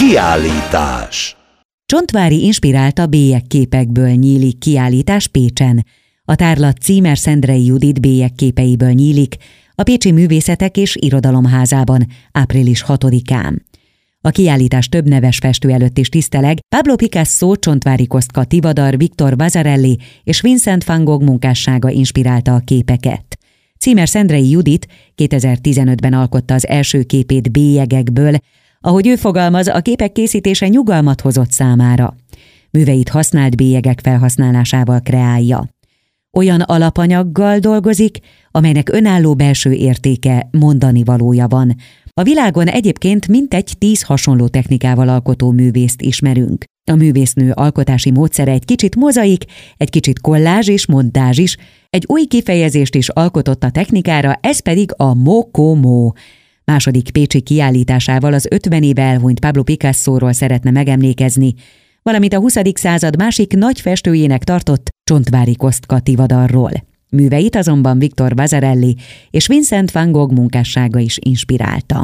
Kiállítás. Csontváry inspirálta bélyekképekből nyílik kiállítás Pécsen. A tárlat Címer Szendrei Judit bélyekképeiből nyílik a Pécsi Művészetek és Irodalomházában április 6-án. A kiállítás több neves festő előtt is tiszteleg, Pablo Picasso, Csontváry Kostka Tivadar, Victor Vasarely és Vincent van Gogh munkássága inspirálta a képeket. Címer Szendrei Judit 2015-ben alkotta az első képét bélyegekből, ahogy ő fogalmaz, a képek készítése nyugalmat hozott számára. Műveit használt bélyegek felhasználásával kreálja. Olyan alapanyaggal dolgozik, amelynek önálló belső értéke, mondani valója van. A világon egyébként mintegy 10 hasonló technikával alkotó művészt ismerünk. A művésznő alkotási módszere egy kicsit mozaik, egy kicsit kollázs és montázs is, egy új kifejezést is alkotott a technikára, ez pedig a mokomó. Második pécsi kiállításával az 50 éve elhunyt Pablo Picassóról szeretne megemlékezni, valamint a 20. század másik nagy festőjének tartott Csontváry Kostka Tivadarról. Műveit azonban Victor Vasarely és Vincent van Gogh munkássága is inspirálta.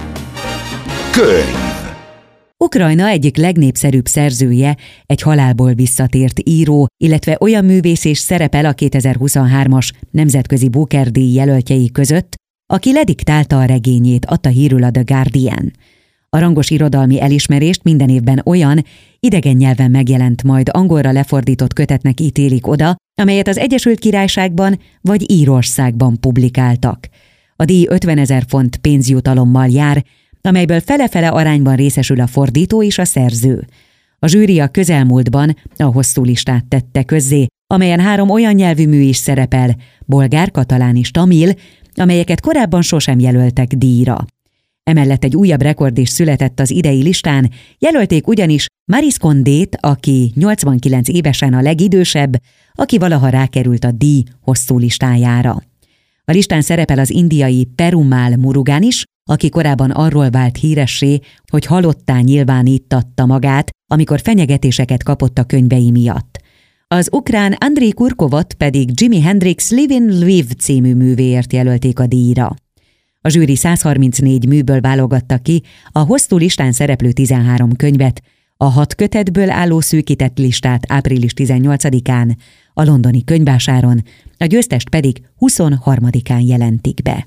Könyv. Ukrajna egyik legnépszerűbb szerzője, egy halálból visszatért író, illetve olyan művész is szerepel a 2023-as nemzetközi Booker-díj jelöltjei között, aki lediktálta a regényét, adta hírül a The Guardian. A rangos irodalmi elismerést minden évben olyan, idegen nyelven megjelent, majd angolra lefordított kötetnek ítélik oda, amelyet az Egyesült Királyságban vagy Írországban publikáltak. A díj 50 000 font pénzjutalommal jár, amelyből fele-fele arányban részesül a fordító és a szerző. A zsűri a közelmúltban a hosszú listát tette közzé, amelyen 3 olyan nyelvű mű is szerepel, bolgár, katalán és tamil, amelyeket korábban sosem jelöltek díjra. Emellett egy újabb rekord is született az idei listán, jelölték ugyanis Maryse Condét, aki 89 évesen a legidősebb, aki valaha rákerült a díj hosszú listájára. A listán szerepel az indiai Perumal Murugan is, aki korábban arról vált híressé, hogy halottá nyilvánítatta magát, amikor fenyegetéseket kapott a könyvei miatt. Az ukrán Andrei Kurkovot pedig Jimi Hendrix Live in Lviv című művéért jelölték a díjra. A zsűri 134 műből válogatta ki a hosszú listán szereplő 13 könyvet, a 6 kötetből álló szűkített listát április 18-án a londoni könyvvásáron, a győztest pedig 23-án jelentik be.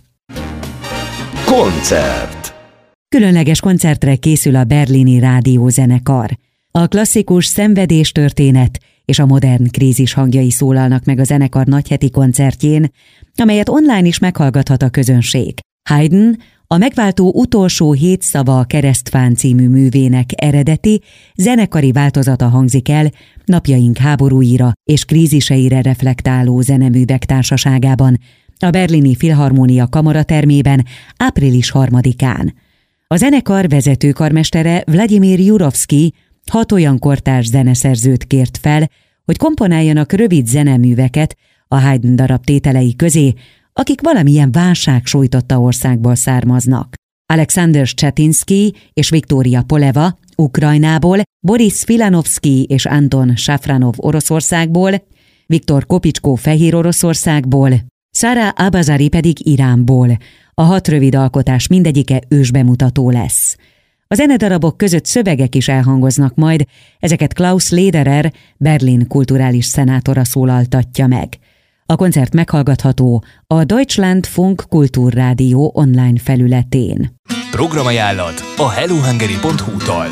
Koncert. Különleges koncertre készül a berlini rádiózenekar. A klasszikus szenvedéstörténet és a modern krízis hangjai szólalnak meg a zenekar nagyheti koncertjén, amelyet online is meghallgathat a közönség. Haydn, a megváltó utolsó 7 szava a keresztfán című művének eredeti, zenekari változata hangzik el, napjaink háborúira és kríziseire reflektáló zeneművek társaságában, a berlini Filharmónia kamaratermében április 3-án. A zenekar vezetőkarmestere Vladimir Jurovszky 6 olyan kortárs zeneszerzőt kért fel, hogy komponáljanak rövid zeneműveket a Haydn darab tételei közé, akik valamilyen válság sújtotta országból származnak. Alexander Csetinszky és Viktória Poleva Ukrajnából, Boris Filanovszky és Anton Safranov Oroszországból, Viktor Kopicskó Fehér Oroszországból, Sara Abazari pedig Iránból. A 6 rövid alkotás mindegyike ősbemutató lesz. A zenedarabok között szövegek is elhangoznak majd, ezeket Klaus Lederer, Berlin kulturális szenátora szólaltatja meg. A koncert meghallgatható a Deutschlandfunk Kulturrádió online felületén. Programajánlat a hellohungary.hu-tól.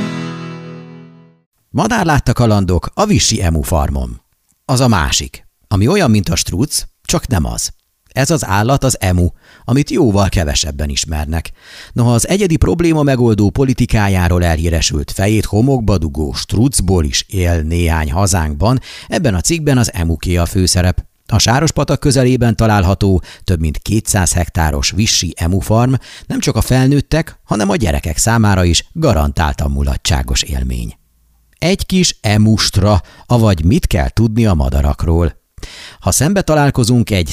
Madárlátta kalandok a Vissi Emu farmon. Az a másik, ami olyan, mint a struc, csak nem az. Ez az állat az emu, amit jóval kevesebben ismernek. Noha az egyedi probléma megoldó politikájáról elhíresült fejét homokba dugó strucból is él néhány hazánkban, ebben a cikkben az emuké a főszerep. A Sárospatak közelében található több mint 200 hektáros Vissi Emu farm nem csak a felnőttek, hanem a gyerekek számára is garantáltan mulatságos élmény. Egy kis emustra, avagy mit kell tudni a madarakról. Ha szembe találkozunk egy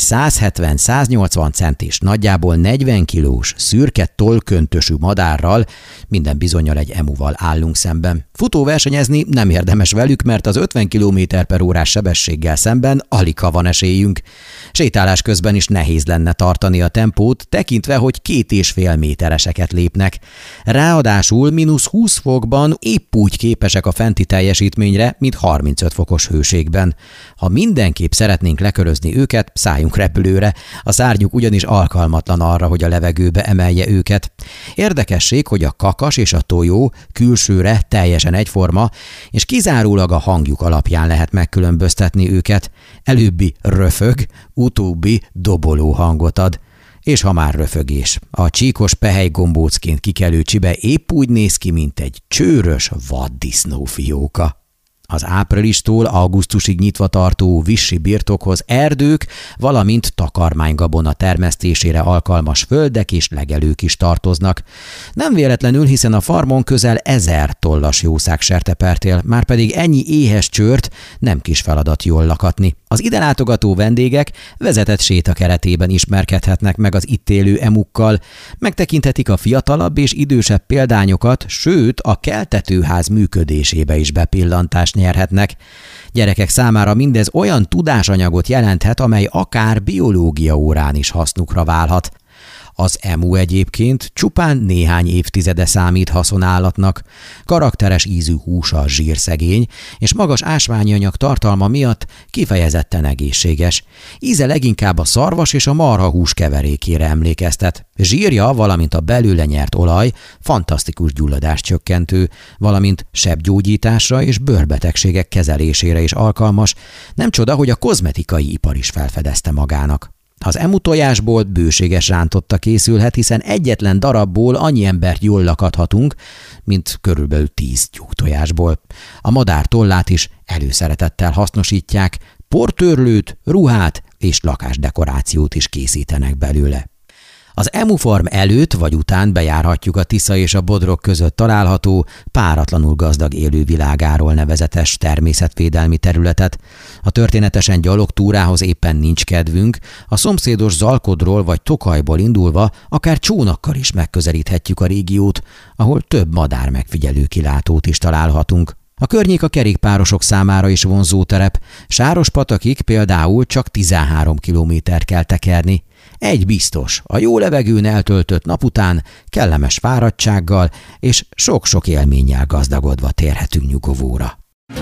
170-180 centis, nagyjából 40 kilós, szürke tollköntösű madárral, minden bizonnyal egy emuval állunk szemben. Futóversenyezni nem érdemes velük, mert az 50 km/h sebességgel szemben aligha van esélyünk. Sétálás közben is nehéz lenne tartani a tempót, tekintve, hogy 2,5 métereseket lépnek. Ráadásul -20 fokban épp úgy képesek a fenti teljesítményre, mint 35 fokos hőségben. Ha mindenképp szeretnénk lekörözni őket, szálljunk repülőre, a szárnyuk ugyanis alkalmatlan arra, hogy a levegőbe emelje őket. Érdekesség, hogy a kakas és a tojó külsőre teljesen egyforma, és kizárólag a hangjuk alapján lehet megkülönböztetni őket. Előbbi röfög, utóbbi doboló hangot ad. És ha már röfögés, a csíkos pehelygombócként kikelő csibe épp úgy néz ki, mint egy csőrös vaddisznófióka. Az áprilistól augusztusig nyitva tartó vissi birtokhoz erdők, valamint takarmánygabona termesztésére alkalmas földek és legelők is tartoznak. Nem véletlenül, hiszen a farmon közel 1000 tollas jószág sertepertél, márpedig ennyi éhes csőrt nem kis feladat jól lakatni. Az ide látogató vendégek vezetett séta keretében ismerkedhetnek meg az itt élő emukkal, megtekinthetik a fiatalabb és idősebb példányokat, sőt a keltetőház működésébe is bepillantást nyerhetnek. Gyerekek számára mindez olyan tudásanyagot jelenthet, amely akár biológia órán is hasznukra válhat. Az emu egyébként csupán néhány évtizede számít haszonállatnak. Karakteres ízű húsa zsírszegény, és magas ásványi anyag tartalma miatt kifejezetten egészséges. Íze leginkább a szarvas és a marhahús keverékére emlékeztet. Zsírja, valamint a belőle nyert olaj fantasztikus gyulladáscsökkentő, valamint sebgyógyításra és bőrbetegségek kezelésére is alkalmas. Nem csoda, hogy a kozmetikai ipar is felfedezte magának. Az emu tojásból bőséges rántotta készülhet, hiszen egyetlen darabból annyi embert jól lakathatunk, mint körülbelül 10 tyúktojásból. A madár tollát is előszeretettel hasznosítják, portőrlőt, ruhát és lakásdekorációt is készítenek belőle. Az emu farm előtt vagy után bejárhatjuk a Tisza és a Bodrog között található, páratlanul gazdag élővilágáról nevezetes természetvédelmi területet. A történetesen gyalogtúrához éppen nincs kedvünk, a szomszédos Zalkodról vagy Tokajból indulva akár csónakkal is megközelíthetjük a régiót, ahol több madár megfigyelő kilátót is találhatunk. A környék a kerékpárosok számára is vonzó terep, Sárospatakig például csak 13 kilométert kell tekerni. Egy biztos, a jó levegőn eltöltött nap után kellemes fáradtsággal és sok-sok élménnyel gazdagodva térhetünk nyugovóra.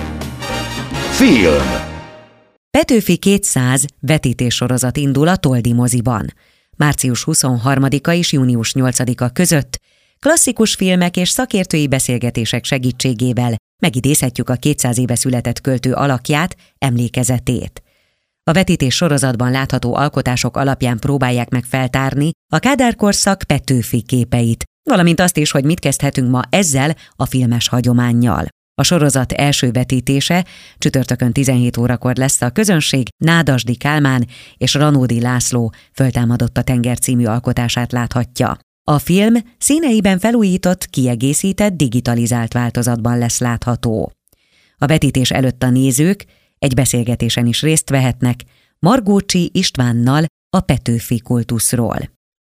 Film. Petőfi 200 vetítéssorozat indul a Toldi moziban. Március 23-a és június 8-a között klasszikus filmek és szakértői beszélgetések segítségével megidézhetjük a 200 éve született költő alakját, emlékezetét. A vetítés sorozatban látható alkotások alapján próbálják meg feltárni a Kádár-korszak Petőfi képeit, valamint azt is, hogy mit kezdhetünk ma ezzel a filmes hagyománnyal. A sorozat első vetítése csütörtökön 17 órakor lesz, a közönség Nádasdy Kálmán és Ranódi László Föltámadott a tenger című alkotását láthatja. A film színeiben felújított, kiegészített, digitalizált változatban lesz látható. A vetítés előtt a nézők egy beszélgetésen is részt vehetnek Margócsi Istvánnal a Petőfi kultuszról.